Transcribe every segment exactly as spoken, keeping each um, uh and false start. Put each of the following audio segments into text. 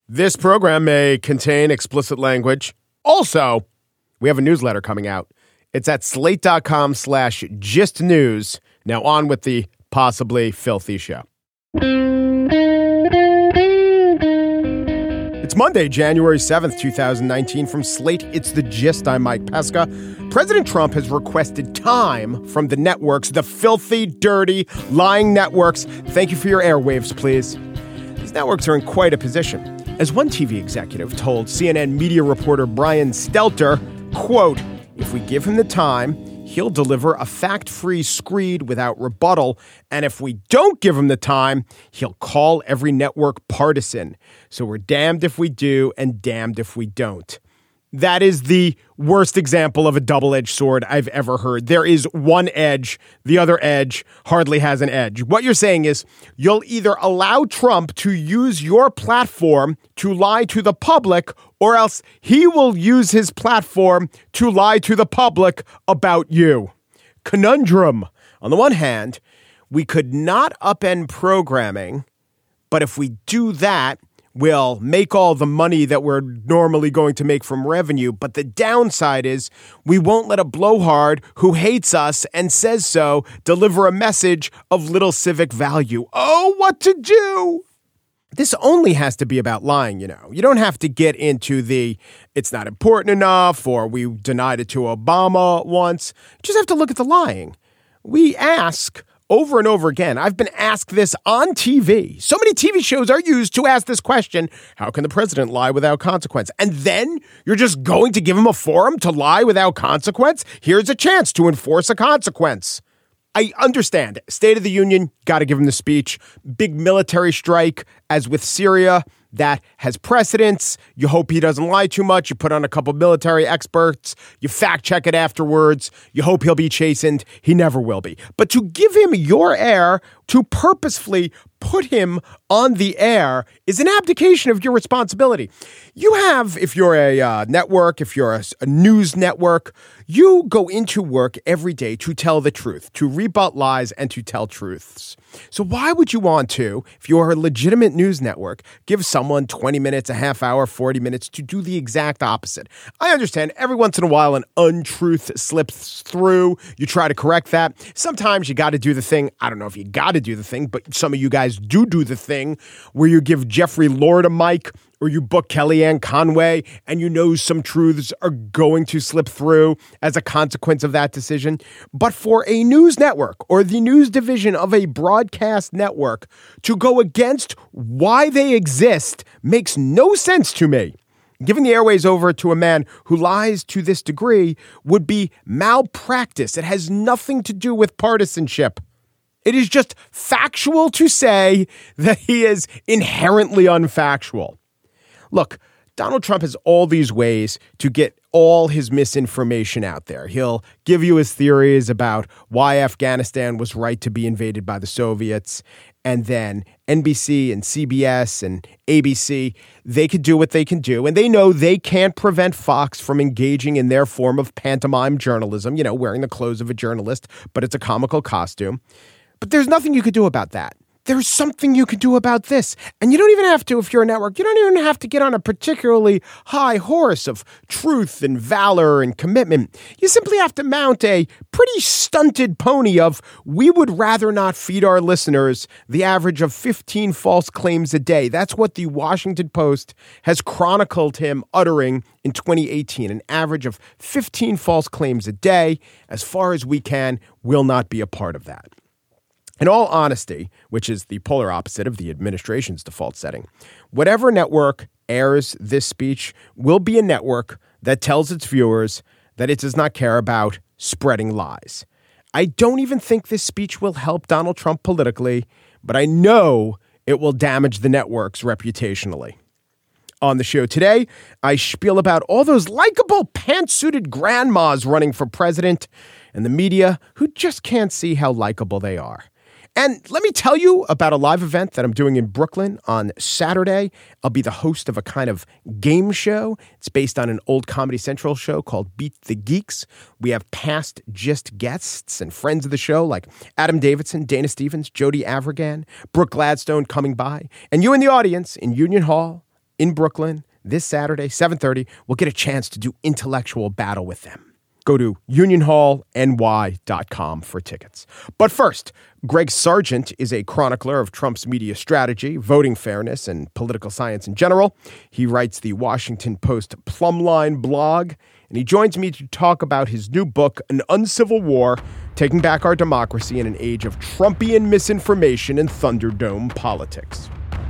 This program may contain explicit language. Also, we have a newsletter coming out. It's at slate.com slash gist news. Now on with the possibly filthy show. It's Monday, January seventh, twenty nineteen. From Slate, it's The Gist. I'm Mike Pesca. President Trump has requested time from the networks, the filthy, dirty, lying networks. Thank you for your airwaves, please. These networks are in quite a position. As one T V executive told C N N media reporter Brian Stelter, quote, if we give him the time, he'll deliver a fact-free screed without rebuttal. And if we don't give him the time, he'll call every network partisan. So we're damned if we do and damned if we don't. That is the worst example of a double-edged sword I've ever heard. There is one edge. The other edge hardly has an edge. What you're saying is you'll either allow Trump to use your platform to lie to the public, or else he will use his platform to lie to the public about you. Conundrum. On the one hand, we could not upend programming, but if we do that, we'll make all the money that we're normally going to make from revenue. But the downside is we won't let a blowhard who hates us and says so deliver a message of little civic value. Oh, what to do? This only has to be about lying, you know. You don't have to get into the it's not important enough or we denied it to Obama once. You just have to look at the lying. We ask over and over again. I've been asked this on T V. So many T V shows are used to ask this question. How can the president lie without consequence? And then you're just going to give him a forum to lie without consequence? Here's a chance to enforce a consequence. I understand. State of the Union, got to give him the speech. Big military strike, as with Syria, that has precedence. You hope he doesn't lie too much. You put on a couple military experts. You fact check it afterwards. You hope he'll be chastened. He never will be. But to give him your air, to purposefully put him on the air, is an abdication of your responsibility. You have, if you're a uh, network, if you're a, a news network, you go into work every day to tell the truth, to rebut lies and to tell truths. So why would you want to, if you're a legitimate news network, give someone twenty minutes, a half hour, forty minutes to do the exact opposite? I understand every once in a while an untruth slips through. You try to correct that. Sometimes you got to do the thing. I don't know if you got to do the thing, but some of you guys do do the thing where you give Jeffrey Lord a mic or you book Kellyanne Conway and you know some truths are going to slip through as a consequence of that decision. But for a news network or the news division of a broadcast network to go against why they exist makes no sense to me. Giving the airways over to a man who lies to this degree would be malpractice. It has nothing to do with partisanship. It is just factual to say that he is inherently unfactual. Look, Donald Trump has all these ways to get all his misinformation out there. He'll give you his theories about why Afghanistan was right to be invaded by the Soviets. And then N B C and C B S and A B C, they could do what they can do. And they know they can't prevent Fox from engaging in their form of pantomime journalism, you know, wearing the clothes of a journalist, but it's a comical costume. But there's nothing you could do about that. There's something you can do about this. And you don't even have to, if you're a network, you don't even have to get on a particularly high horse of truth and valor and commitment. You simply have to mount a pretty stunted pony of, we would rather not feed our listeners the average of fifteen false claims a day. That's what the Washington Post has chronicled him uttering in twenty eighteen. An average of fifteen false claims a day. As far as we can, will not be a part of that. In all honesty, which is the polar opposite of the administration's default setting, whatever network airs this speech will be a network that tells its viewers that it does not care about spreading lies. I don't even think this speech will help Donald Trump politically, but I know it will damage the networks reputationally. On the show today, I spiel about all those likable pantsuited grandmas running for president and the media who just can't see how likable they are. And let me tell you about a live event that I'm doing in Brooklyn on Saturday. I'll be the host of a kind of game show. It's based on an old Comedy Central show called Beat the Geeks. We have past Gist guests and friends of the show like Adam Davidson, Dana Stevens, Jody Avirgan, Brooke Gladstone coming by. And you in the audience in Union Hall in Brooklyn this Saturday, seven thirty. We'll get a chance to do intellectual battle with them. Go to union hall n y dot com for tickets. But first, Greg Sargent is a chronicler of Trump's media strategy, voting fairness, and political science in general. He writes the Washington Post Plumline blog, and he joins me to talk about his new book, An Uncivil War, Taking Back Our Democracy in an Age of Trumpian Misinformation and Thunderdome Politics.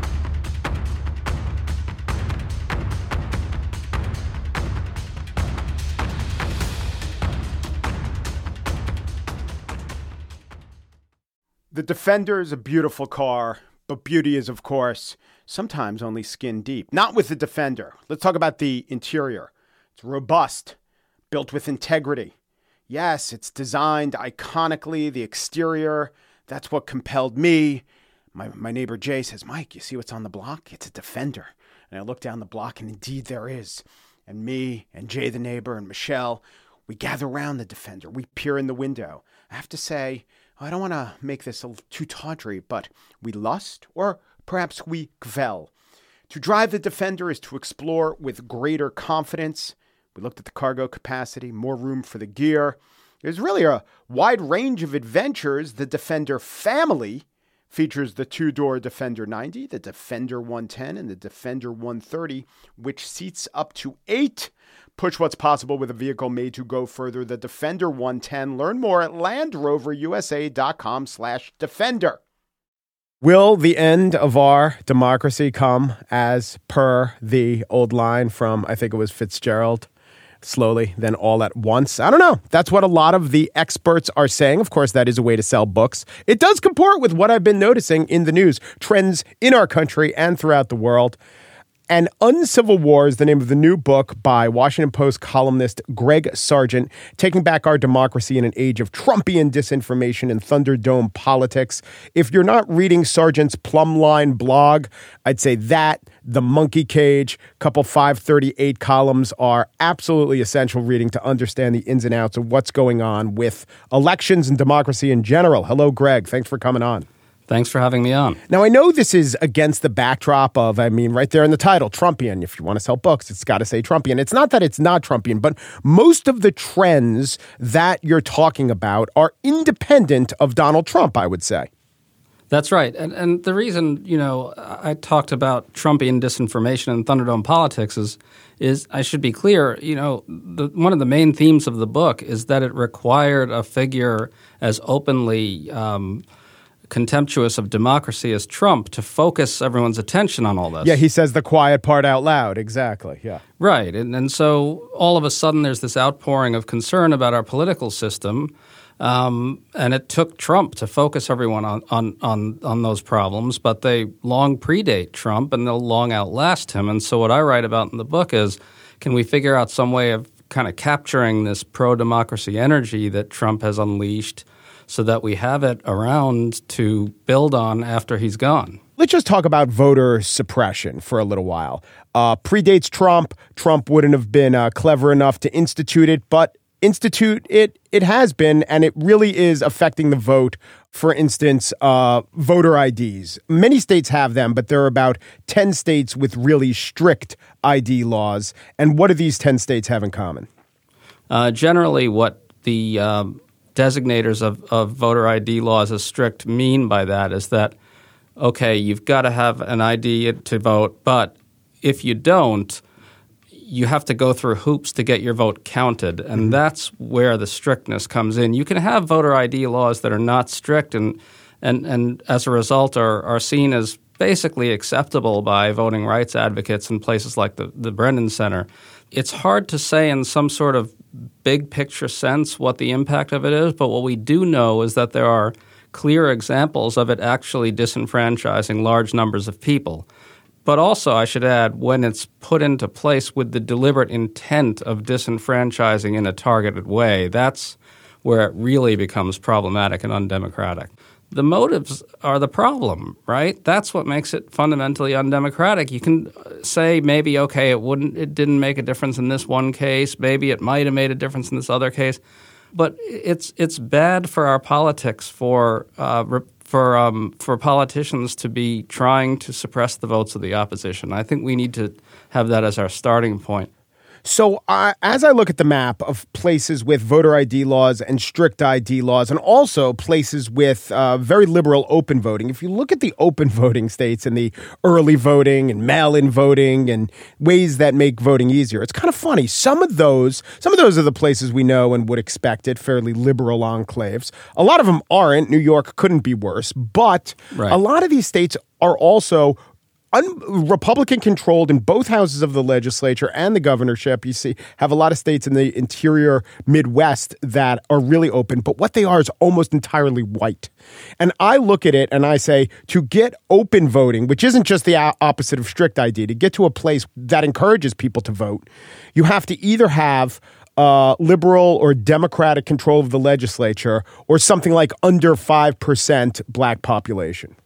The Defender is a beautiful car, but beauty is, of course, sometimes only skin deep. Not with the Defender. Let's talk about the interior. It's robust, built with integrity. Yes, it's designed iconically. The exterior, that's what compelled me. My, my neighbor Jay says, Mike, you see what's on the block? It's a Defender. And I look down the block, and indeed there is. And me and Jay the neighbor and Michelle, we gather around the Defender. We peer in the window. I have to say, I don't want to make this a little too tawdry, but we lust, or perhaps we gvel. To drive the Defender is to explore with greater confidence. We looked at the cargo capacity, more room for the gear. There's really a wide range of adventures. The Defender family features the two-door Defender ninety, the Defender one ten, and the Defender one thirty, which seats up to eight. Push what's possible with a vehicle made to go further. The Defender one ten. Learn more at landroverusa.com slash Defender. Will the end of our democracy come as per the old line from, I think it was Fitzgerald, slowly, then all at once? I don't know. That's what a lot of the experts are saying. Of course, that is a way to sell books. It does comport with what I've been noticing in the news, trends in our country and throughout the world. An Uncivil War is the name of the new book by Washington Post columnist Greg Sargent, Taking Back Our Democracy in an Age of Trumpian Disinformation and Thunderdome Politics. If you're not reading Sargent's Plumline blog, I'd say that, The Monkey Cage, couple five thirty-eight columns are absolutely essential reading to understand the ins and outs of what's going on with elections and democracy in general. Hello, Greg. Thanks for coming on. Thanks for having me on. Now, I know this is against the backdrop of, I mean, right there in the title, Trumpian. If you want to sell books, it's got to say Trumpian. It's not that it's not Trumpian, but most of the trends that you're talking about are independent of Donald Trump, I would say. That's right. And and the reason, you know, I talked about Trumpian disinformation and Thunderdome politics is, is I should be clear, you know, the, one of the main themes of the book is that it required a figure as openly um contemptuous of democracy as Trump to focus everyone's attention on all this. Yeah, he says the quiet part out loud. Exactly, yeah. Right. And, and so all of a sudden there's this outpouring of concern about our political system, um, and it took Trump to focus everyone on, on, on, on those problems, but they long predate Trump and they'll long outlast him. And so what I write about in the book is, can we figure out some way of kind of capturing this pro-democracy energy that Trump has unleashed so that we have it around to build on after he's gone? Let's just talk about voter suppression for a little while. Uh, predates Trump. Trump wouldn't have been uh, clever enough to institute it, but institute it, it has been, and it really is affecting the vote. For instance, uh, voter I Ds. Many states have them, but there are about ten states with really strict I D laws. And what do these ten states have in common? Uh, generally, what the um designators of, of voter I D laws as strict mean by that is that, okay, you've got to have an I D to vote, but if you don't, you have to go through hoops to get your vote counted, and mm-hmm. that's where the strictness comes in. You can have voter I D laws that are not strict and and, and as a result are, are seen as basically acceptable by voting rights advocates in places like the, the Brennan Center. It's hard to say in some sort of big picture sense what the impact of it is, but what we do know is that there are clear examples of it actually disenfranchising large numbers of people. But also, I should add, when it's put into place with the deliberate intent of disenfranchising in a targeted way, that's where it really becomes problematic and undemocratic. The motives are the problem, right? That's what makes it fundamentally undemocratic. You can say maybe, okay, it wouldn't, it didn't make a difference in this one case. Maybe it might have made a difference in this other case. But it's it's bad for our politics for uh, re- for um, for politicians to be trying to suppress the votes of the opposition. I think we need to have that as our starting point. So uh, as I look at the map of places with voter I D laws and strict I D laws, and also places with uh, very liberal open voting, if you look at the open voting states and the early voting and mail-in voting and ways that make voting easier, it's kind of funny. Some of those, some of those are the places we know and would expect it, fairly liberal enclaves. A lot of them aren't. New York couldn't be worse. But right. a lot of these states are also Un- Republican controlled in both houses of the legislature and the governorship. You see, have a lot of states in the interior Midwest that are really open, but what they are is almost entirely white. And I look at it and I say, to get open voting, which isn't just the opposite of strict I D, to get to a place that encourages people to vote, you have to either have Uh, liberal or Democratic control of the legislature, or something like under five percent black population.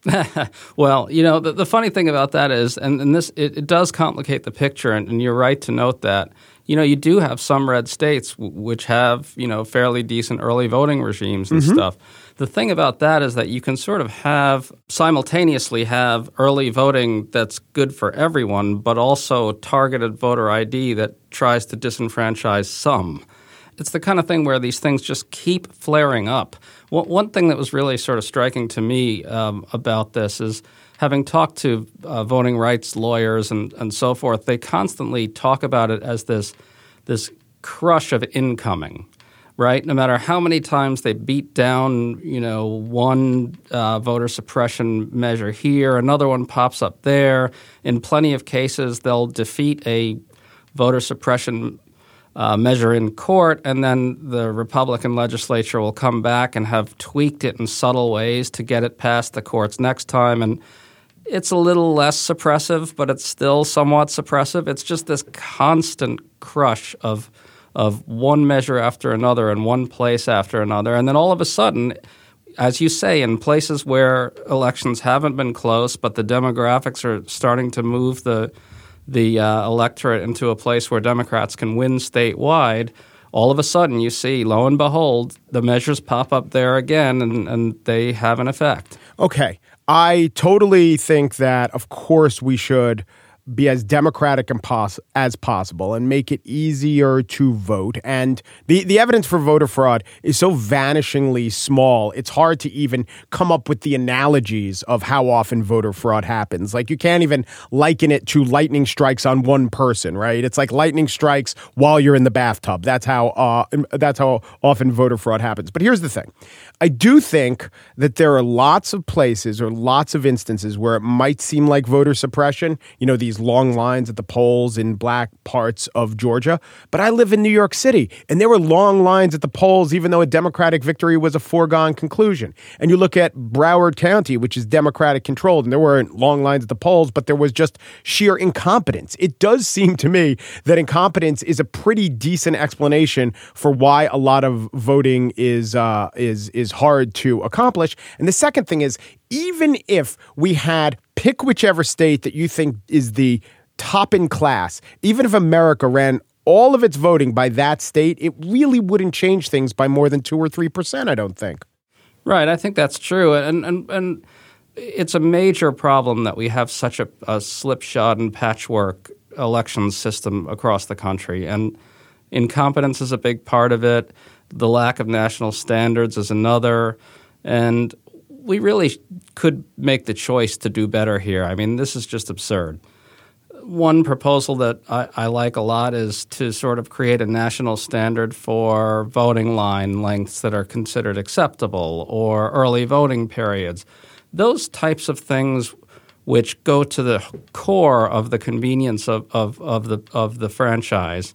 Well, you know, the, the funny thing about that is, and, and this it, it does complicate the picture, and, and you're right to note that, you know, you do have some red states w- which have, you know, fairly decent early voting regimes and mm-hmm. stuff. The thing about that is that you can sort of have simultaneously have early voting that's good for everyone, but also targeted voter I D that tries to disenfranchise some. It's the kind of thing where these things just keep flaring up. One, one thing that was really sort of striking to me um, about this is having talked to uh, voting rights lawyers and, and so forth, they constantly talk about it as this this crush of incoming. Right? No matter how many times they beat down, you know, one uh, voter suppression measure here, another one pops up there. In plenty of cases, they'll defeat a voter suppression uh, measure in court, and then the Republican legislature will come back and have tweaked it in subtle ways to get it past the courts next time. And it's a little less suppressive, but it's still somewhat suppressive. It's just this constant crush of of one measure after another in one place after another. And then all of a sudden, as you say, in places where elections haven't been close, but the demographics are starting to move the the uh, electorate into a place where Democrats can win statewide, all of a sudden you see, lo and behold, the measures pop up there again, and, and they have an effect. Okay. I totally think that, of course, we should be as democratic and pos- as possible and make it easier to vote. And the, the evidence for voter fraud is so vanishingly small, it's hard to even come up with the analogies of how often voter fraud happens. Like, you can't even liken it to lightning strikes on one person, right? It's like lightning strikes while you're in the bathtub. That's how uh, that's how often voter fraud happens. But here's the thing. I do think that there are lots of places or lots of instances where it might seem like voter suppression, you know, these long lines at the polls in black parts of Georgia. But I live in New York City, and there were long lines at the polls, even though a Democratic victory was a foregone conclusion. And you look at Broward County, which is Democratic controlled, and there weren't long lines at the polls, but there was just sheer incompetence. It does seem to me that incompetence is a pretty decent explanation for why a lot of voting is uh, is is hard to accomplish. And the second thing is, even if we had pick whichever state that you think is the top in class, even if America ran all of its voting by that state, it really wouldn't change things by more than two or three percent, I don't think. Right. I think that's true. And and, and it's a major problem that we have such a, a slipshod and patchwork election system across the country. And incompetence is a big part of it. The lack of national standards is another. And we really could make the choice to do better here. I mean, this is just absurd. One proposal that I, I like a lot is to sort of create a national standard for voting line lengths that are considered acceptable, or early voting periods. Those types of things which go to the core of the convenience of, of, of the of the franchise,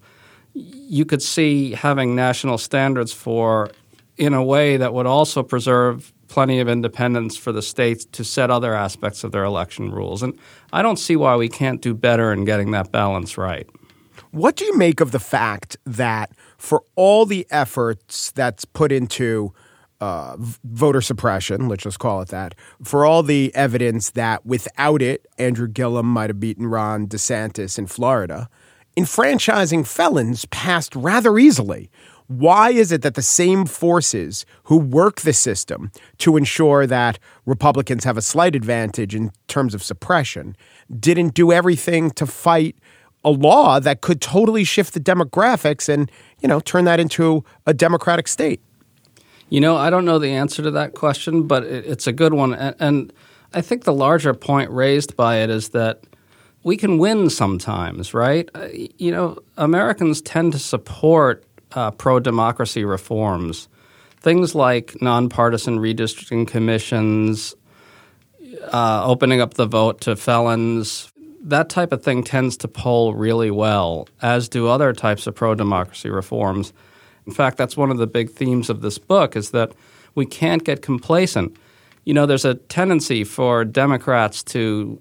you could see having national standards for in a way that would also preserve plenty of independence for the states to set other aspects of their election rules. And I don't see why we can't do better in getting that balance right. What do you make of the fact that for all the efforts that's put into uh, voter suppression, let's just call it that, for all the evidence that without it, Andrew Gillum might have beaten Ron DeSantis in Florida, enfranchising felons passed rather easily? Why is it that the same forces who work the system to ensure that Republicans have a slight advantage in terms of suppression didn't do everything to fight a law that could totally shift the demographics and, you know, turn that into a democratic state? You know, I don't know the answer to that question, but it, it's a good one. And, and I think the larger point raised by it is that we can win sometimes, right? Uh, you know, Americans tend to support uh, pro-democracy reforms. Things like nonpartisan redistricting commissions, uh, opening up the vote to felons, that type of thing tends to poll really well, as do other types of pro-democracy reforms. In fact, that's one of the big themes of this book is that we can't get complacent. You know, there's a tendency for Democrats to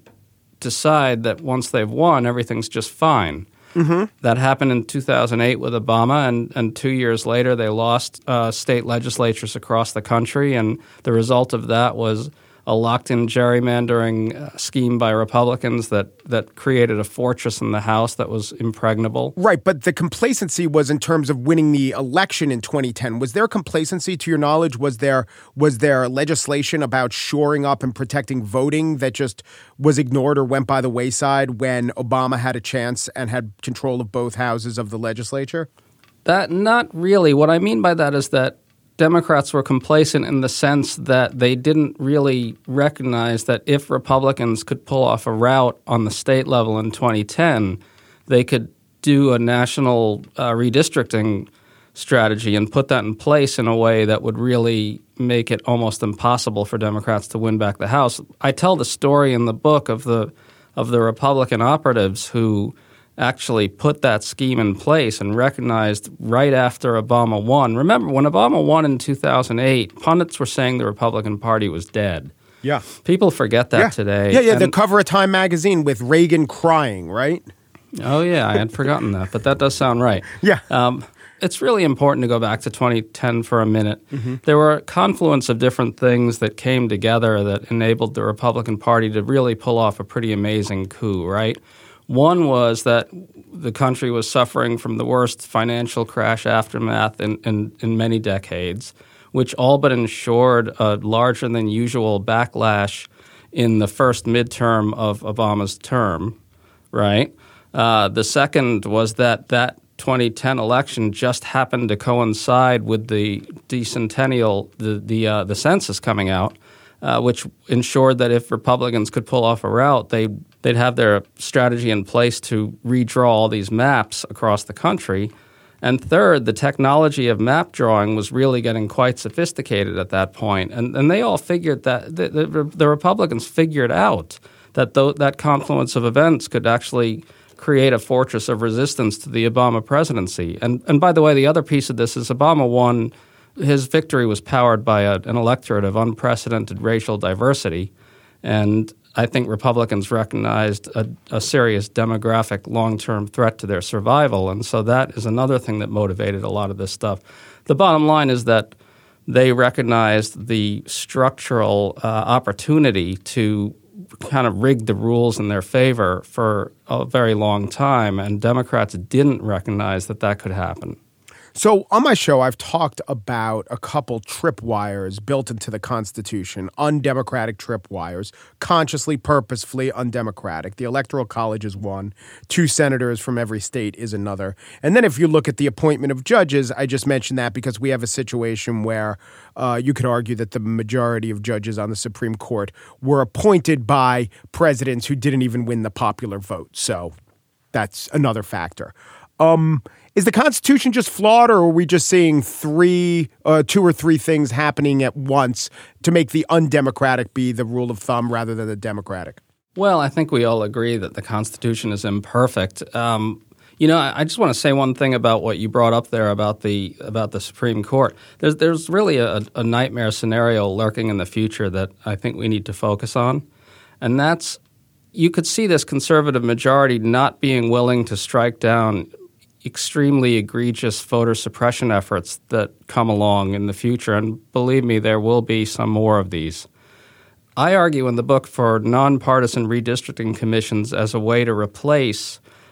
decide that once they've won, everything's just fine. Mm-hmm. That happened in two thousand eight with Obama, and, and two years later they lost uh, state legislatures across the country, and the result of that was a locked-in gerrymandering uh, scheme by Republicans that, that created a fortress in the House that was impregnable. Right, but the complacency was in terms of winning the election in twenty ten. Was there complacency, to your knowledge? Was there was there legislation about shoring up and protecting voting that just was ignored or went by the wayside when Obama had a chance and had control of both houses of the legislature? That not really. What I mean by that is that Democrats were complacent in the sense that they didn't really recognize that if Republicans could pull off a rout on the state level in twenty ten, they could do a national uh, redistricting strategy and put that in place in a way that would really make it almost impossible for Democrats to win back the House. I tell the story in the book of the of the Republican operatives who actually put that scheme in place and recognized right after Obama won. Remember, when Obama won in two thousand eight, pundits were saying the Republican Party was dead. Yeah. People forget that yeah. today. Yeah, yeah, and, the cover of Time magazine with Reagan crying, right? Oh, yeah, I had forgotten that, but that does sound right. Yeah. Um, it's really important to go back to twenty ten for a minute. Mm-hmm. There were a confluence of different things that came together that enabled the Republican Party to really pull off a pretty amazing coup, right? One was that the country was suffering from the worst financial crash aftermath in, in, in many decades, which all but ensured a larger than usual backlash in the first midterm of Obama's term, right? Uh, the second was that that twenty ten election just happened to coincide with the decennial, the the, uh, the census coming out, uh, which ensured that if Republicans could pull off a rout, they they'd have their strategy in place to redraw all these maps across the country. And third, the technology of map drawing was really getting quite sophisticated at that point. And, and they all figured that the, the, the Republicans figured out that th- that confluence of events could actually create a fortress of resistance to the Obama presidency. And, and by the way, the other piece of this is Obama won. His victory was powered by a, an electorate of unprecedented racial diversity. And I think Republicans recognized a, a serious demographic long-term threat to their survival, and so that is another thing that motivated a lot of this stuff. The bottom line is that they recognized the structural uh, opportunity to kind of rig the rules in their favor for a very long time, and Democrats didn't recognize that that could happen. So on my show, I've talked about a couple tripwires built into the Constitution, undemocratic tripwires, consciously, purposefully undemocratic. The Electoral College is one. Two senators from every state is another. And then if you look at the appointment of judges, I just mentioned that because we have a situation where uh, you could argue that the majority of judges on the Supreme Court were appointed by presidents who didn't even win the popular vote. So that's another factor. Um, is the Constitution just flawed, or are we just seeing three, uh, two or three things happening at once to make the undemocratic be the rule of thumb rather than the democratic? Well, I think we all agree that the Constitution is imperfect. Um, you know, I, I just want to say one thing about what you brought up there about the about the Supreme Court. There's there's really a, a nightmare scenario lurking in the future that I think we need to focus on, and that's you could see this conservative majority not being willing to strike down extremely egregious voter suppression efforts that come along in the future. And believe me, there will be some more of these. I argue in the book for nonpartisan redistricting commissions as a way to replace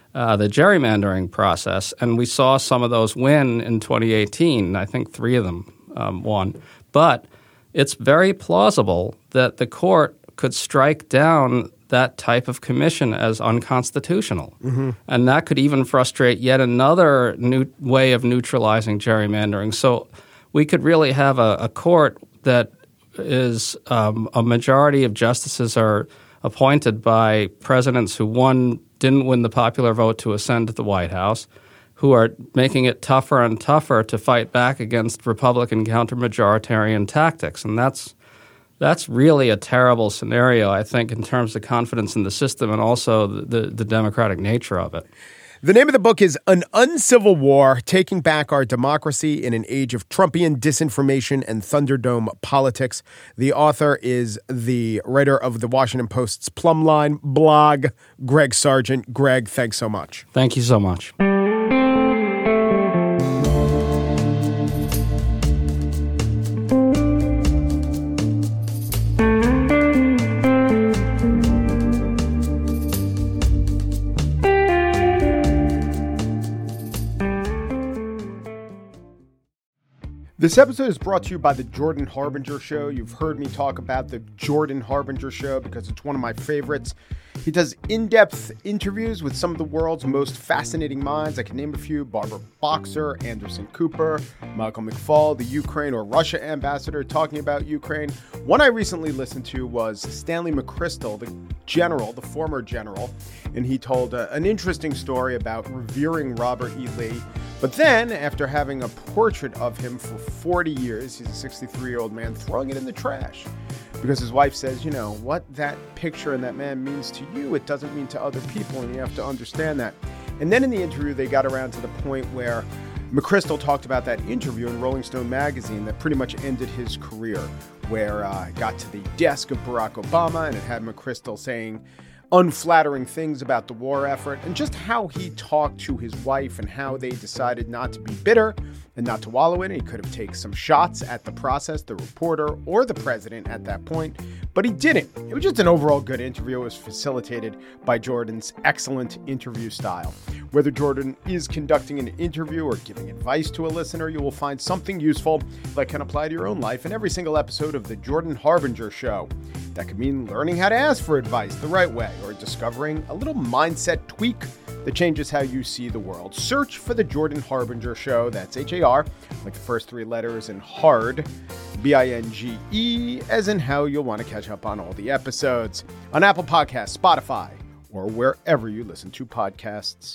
uh, the gerrymandering process. And we saw some of those win in twenty eighteen. I think three of them um, won. But it's very plausible that the court could strike down that type of commission as unconstitutional. Mm-hmm. And that could even frustrate yet another new way of neutralizing gerrymandering. So we could really have a, a court that is um, a majority of justices are appointed by presidents who, one, didn't win the popular vote to ascend to the White House, who are making it tougher and tougher to fight back against Republican counter-majoritarian tactics. And that's That's really a terrible scenario, I think, in terms of confidence in the system and also the, the, the democratic nature of it. The name of the book is An Uncivil War, Taking Back Our Democracy in an Age of Trumpian Disinformation and Thunderdome Politics. The author is the writer of the Washington Post's Plumline blog, Greg Sargent. Greg, thanks so much. Thank you so much. This episode is brought to you by the Jordan Harbinger Show. You've heard me talk about the Jordan Harbinger Show because it's one of my favorites. He does in-depth interviews with some of the world's most fascinating minds. I can name a few: Barbara Boxer, Anderson Cooper, Michael McFaul, the Ukraine or Russia ambassador talking about Ukraine. One I recently listened to was Stanley McChrystal, the general, the former general, and he told uh, an interesting story about revering Robert E. Lee. But then, after having a portrait of him for forty years, he's a sixty-three-year-old man, throwing it in the trash. Because his wife says, you know, what that picture and that man means to you, it doesn't mean to other people, and you have to understand that. And then in the interview, they got around to the point where McChrystal talked about that interview in Rolling Stone magazine that pretty much ended his career, where uh, it got to the desk of Barack Obama, and it had McChrystal saying unflattering things about the war effort and just how he talked to his wife and how they decided not to be bitter and not to wallow in it. He could have taken some shots at the process, the reporter, or the president at that point, but he didn't. It was just an overall good interview. It was facilitated by Jordan's excellent interview style. Whether Jordan is conducting an interview or giving advice to a listener, you will find something useful that can apply to your own life in every single episode of the Jordan Harbinger Show. That could mean learning how to ask for advice the right way, or discovering a little mindset tweak that changes how you see the world. Search for the Jordan Harbinger Show. That's H A R, like the first three letters, and hard, B I N G E, as in how you'll want to catch up on all the episodes on Apple Podcasts, Spotify, or wherever you listen to podcasts.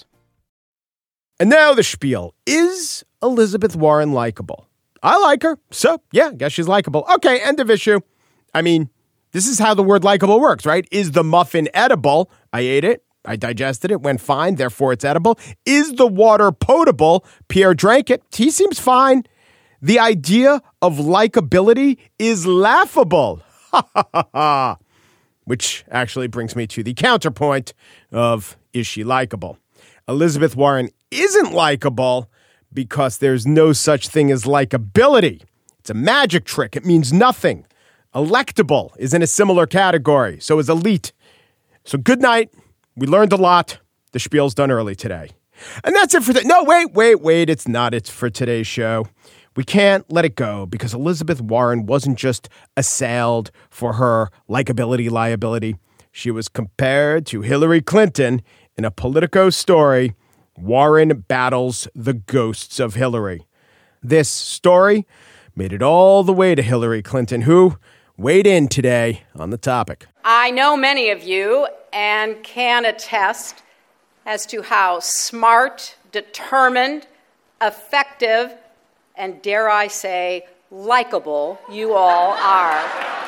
And now the spiel. Is Elizabeth Warren likable? I like her, so yeah, guess she's likable. Okay, end of issue. I mean, this is how the word likable works, right? Is the muffin edible? I ate it. I digested it. Went fine. Therefore, it's edible. Is the water potable? Pierre drank it. He seems fine. The idea of likability is laughable. Ha ha ha ha. Which actually brings me to the counterpoint of, is she likable? Elizabeth Warren isn't likable because there's no such thing as likability. It's a magic trick. It means nothing. Electable is in a similar category. So is elite. So good night. We learned a lot. The spiel's done early today. And that's it for the... No, wait, wait, wait. It's not. It's for today's show. We can't let it go because Elizabeth Warren wasn't just assailed for her likability liability. She was compared to Hillary Clinton in a Politico story. Warren battles the ghosts of Hillary. This story made it all the way to Hillary Clinton, who weighed in today on the topic. I know many of you and can attest as to how smart, determined, effective, and dare I say, likable you all are.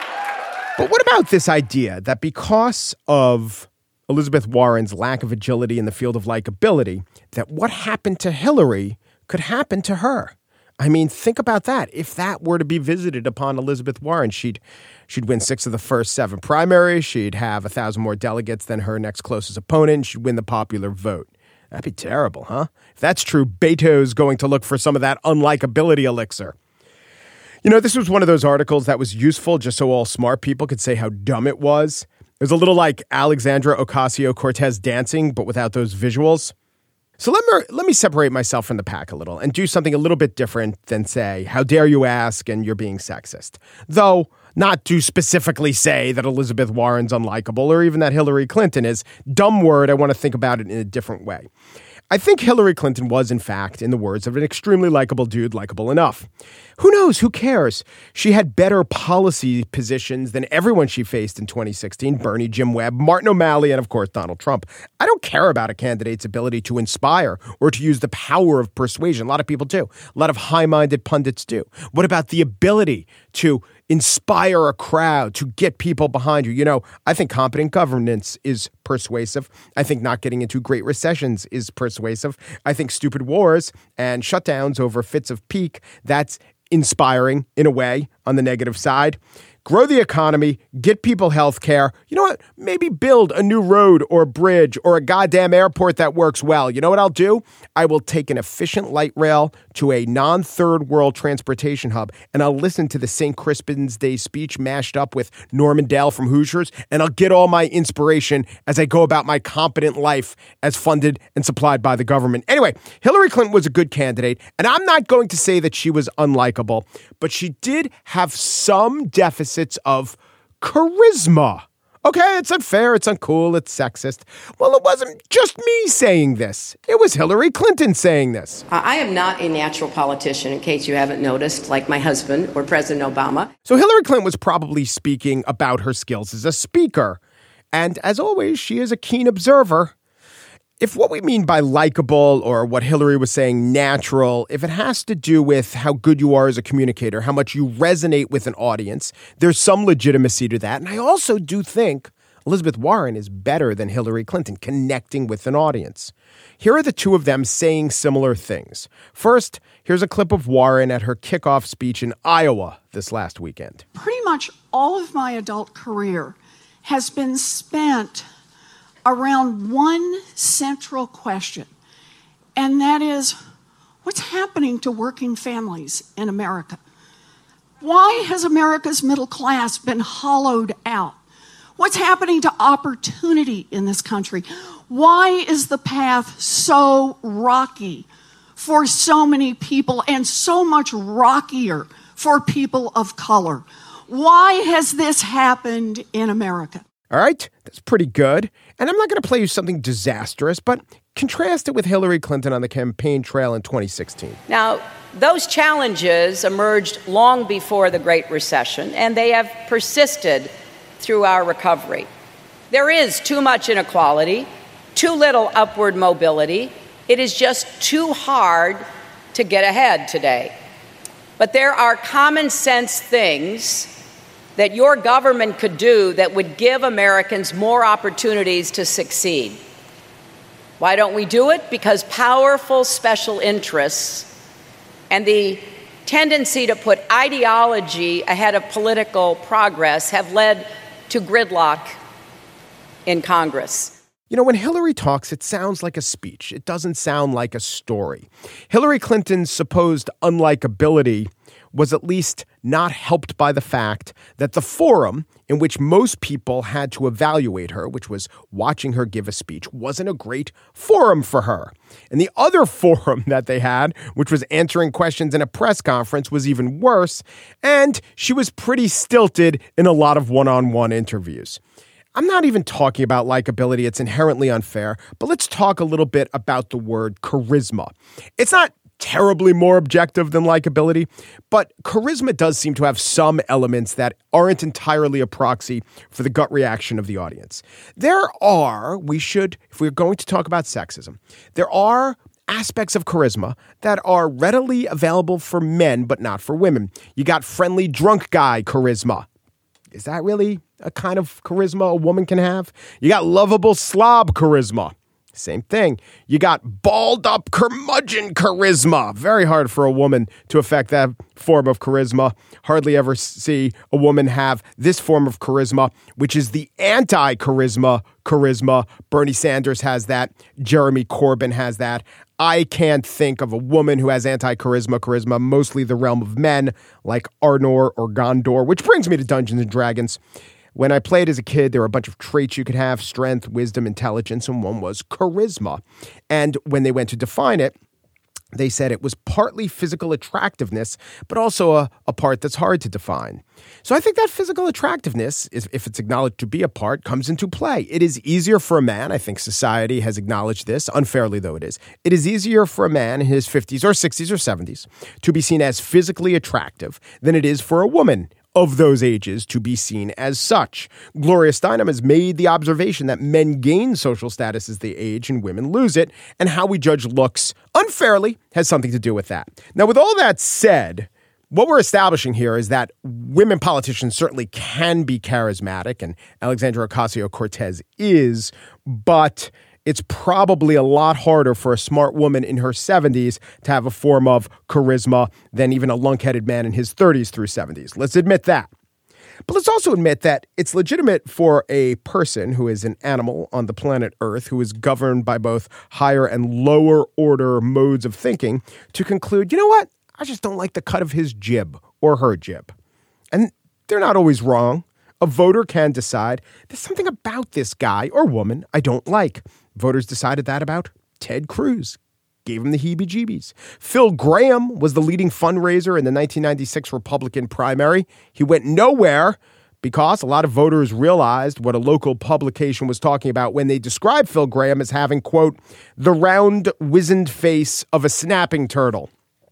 But what about this idea that because of Elizabeth Warren's lack of agility in the field of likability, that what happened to Hillary could happen to her? I mean, think about that. If that were to be visited upon Elizabeth Warren, she'd she'd win six of the first seven primaries. She'd have a thousand more delegates than her next closest opponent. She'd win the popular vote. That'd be terrible, huh? If that's true, Beto's going to look for some of that unlikability elixir. You know, this was one of those articles that was useful just so all smart people could say how dumb it was. It was a little like Alexandra Ocasio-Cortez dancing, but without those visuals. So let me, let me separate myself from the pack a little and do something a little bit different than say, how dare you ask and you're being sexist. Though not to specifically say that Elizabeth Warren's unlikable or even that Hillary Clinton is. Dumb word, I want to think about it in a different way. I think Hillary Clinton was, in fact, in the words of an extremely likable dude, likable enough. Who knows? Who cares? She had better policy positions than everyone she faced in twenty sixteen, Bernie, Jim Webb, Martin O'Malley, and of course, Donald Trump. I don't care about a candidate's ability to inspire or to use the power of persuasion. A lot of people do. A lot of high-minded pundits do. What about the ability to inspire a crowd, to get people behind you? You know, I think competent governance is persuasive. I think not getting into great recessions is persuasive. I think stupid wars and shutdowns over fits of pique, that's inspiring in a way on the negative side. Grow the economy, get people health care. You know what? Maybe build a new road or bridge or a goddamn airport that works well. You know what I'll do? I will take an efficient light rail to a non-third world transportation hub, and I'll listen to the Saint Crispin's Day speech mashed up with Norman Dale from Hoosiers, and I'll get all my inspiration as I go about my competent life as funded and supplied by the government. Anyway, Hillary Clinton was a good candidate, and I'm not going to say that she was unlikable, but she did have some deficits of charisma. Okay, it's unfair, it's uncool, it's sexist. Well, it wasn't just me saying this. It was Hillary Clinton saying this. I am not a natural politician, in case you haven't noticed, like my husband or President Obama. So Hillary Clinton was probably speaking about her skills as a speaker. And as always, she is a keen observer. If what we mean by likable or what Hillary was saying natural, if it has to do with how good you are as a communicator, how much you resonate with an audience, there's some legitimacy to that. And I also do think Elizabeth Warren is better than Hillary Clinton connecting with an audience. Here are the two of them saying similar things. First, here's a clip of Warren at her kickoff speech in Iowa this last weekend. Pretty much all of my adult career has been spent around one central question, and that is, what's happening to working families in America? Why has America's middle class been hollowed out? What's happening to opportunity in this country? Why is the path so rocky for so many people and so much rockier for people of color? Why has this happened in America? All right, that's pretty good. And I'm not going to play you something disastrous, but contrast it with Hillary Clinton on the campaign trail in twenty sixteen. Now, those challenges emerged long before the Great Recession, and they have persisted through our recovery. There is too much inequality, too little upward mobility. It is just too hard to get ahead today. But there are common sense things that your government could do that would give Americans more opportunities to succeed. Why don't we do it? Because powerful special interests and the tendency to put ideology ahead of political progress have led to gridlock in Congress. You know, when Hillary talks, it sounds like a speech. It doesn't sound like a story. Hillary Clinton's supposed unlikability was at least not helped by the fact that the forum in which most people had to evaluate her, which was watching her give a speech, wasn't a great forum for her. And the other forum that they had, which was answering questions in a press conference, was even worse. And she was pretty stilted in a lot of one-on-one interviews. I'm not even talking about likability. It's inherently unfair. But let's talk a little bit about the word charisma. It's not terribly more objective than likability, but charisma does seem to have some elements that aren't entirely a proxy for the gut reaction of the audience. There are, we should, if we're going to talk about sexism, there are aspects of charisma that are readily available for men, but not for women. You got friendly drunk guy charisma. Is that really a kind of charisma a woman can have? You got lovable slob charisma. Same thing. You got balled up curmudgeon charisma. Very hard for a woman to affect that form of charisma. Hardly ever see a woman have this form of charisma, which is the anti-charisma charisma. Bernie Sanders has that. Jeremy Corbyn has that. I can't think of a woman who has anti-charisma charisma, mostly the realm of men like Arnor or Gondor, which brings me to Dungeons and Dragons. When I played as a kid, there were a bunch of traits you could have: strength, wisdom, intelligence, and one was charisma. And when they went to define it, they said it was partly physical attractiveness, but also a, a part that's hard to define. So I think that physical attractiveness, if, if it's acknowledged to be a part, comes into play. It is easier for a man, I think society has acknowledged this, unfairly though it is, it is easier for a man in his fifties or sixties or seventies to be seen as physically attractive than it is for a woman of those ages to be seen as such. Gloria Steinem has made the observation that men gain social status as they age and women lose it, and how we judge looks unfairly has something to do with that. Now, with all that said, what we're establishing here is that women politicians certainly can be charismatic, and Alexandria Ocasio-Cortez is, but it's probably a lot harder for a smart woman in her seventies to have a form of charisma than even a lunk-headed man in his thirties through seventies. Let's admit that. But let's also admit that it's legitimate for a person who is an animal on the planet Earth, who is governed by both higher and lower order modes of thinking, to conclude, you know what? I just don't like the cut of his jib or her jib. And they're not always wrong. A voter can decide there's something about this guy or woman I don't like. Voters decided that about Ted Cruz. Gave him the heebie-jeebies. Phil Gramm was the leading fundraiser in the nineteen ninety-six Republican primary. He went nowhere because a lot of voters realized what a local publication was talking about when they described Phil Gramm as having, quote, the round, wizened face of a snapping turtle.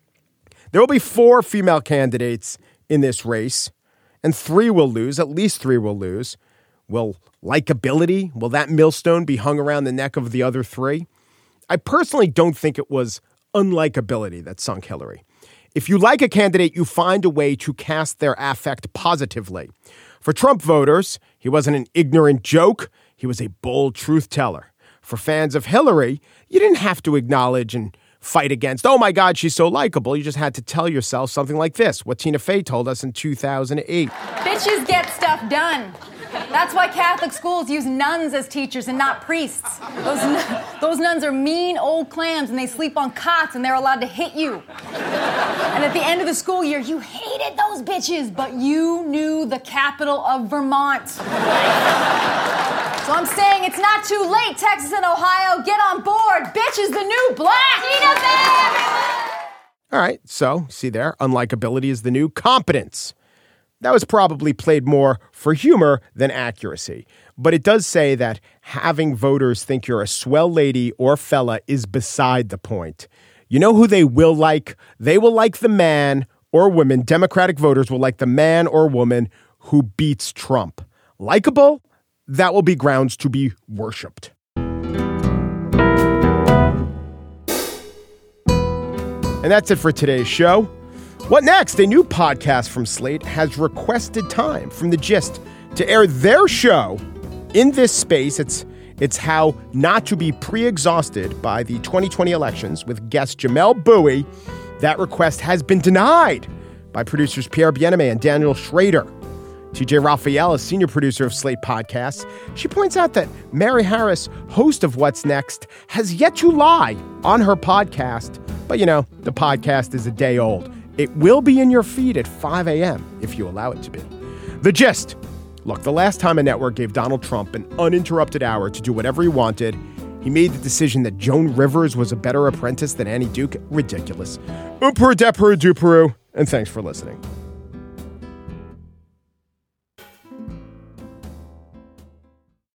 There will be four female candidates in this race, and three will lose. At least three will lose. Will likability, will that millstone be hung around the neck of the other three? I personally don't think it was unlikability that sunk Hillary. If you like a candidate, you find a way to cast their affect positively. For Trump voters, he wasn't an ignorant joke. He was a bold truth teller. For fans of Hillary, you didn't have to acknowledge and fight against, oh my God, she's so likable. You just had to tell yourself something like this, what Tina Fey told us in two thousand eight. Bitches get stuff done. That's why Catholic schools use nuns as teachers and not priests. Those, those nuns are mean old clams, and they sleep on cots, and they're allowed to hit you. And at the end of the school year, you hated those bitches, but you knew the capital of Vermont. So I'm saying it's not too late, Texas and Ohio. Get on board. Bitch is the new black. Tina Fey! All right, so see there, unlikability is the new competence. That was probably played more for humor than accuracy. But it does say that having voters think you're a swell lady or fella is beside the point. You know who they will like? They will like the man or woman. Democratic voters will like the man or woman who beats Trump. Likeable? That will be grounds to be worshipped. And that's it for today's show. What next? A new podcast from Slate has requested time from The Gist to air their show in this space. It's it's how not to be pre-exhausted by the twenty twenty elections with guest Jamelle Bouie. That request has been denied by producers Pierre Bienaimé and Daniel Schrader. T J Raphael is senior producer of Slate Podcasts. She points out that Mary Harris, host of What's Next, has yet to lie on her podcast. But, you know, the podcast is a day old. It will be in your feed at five a.m. if you allow it to be. The Gist. Look, the last time a network gave Donald Trump an uninterrupted hour to do whatever he wanted, he made the decision that Joan Rivers was a better apprentice than Annie Duke. Ridiculous. Oomperu, deperu, duperu, and thanks for listening.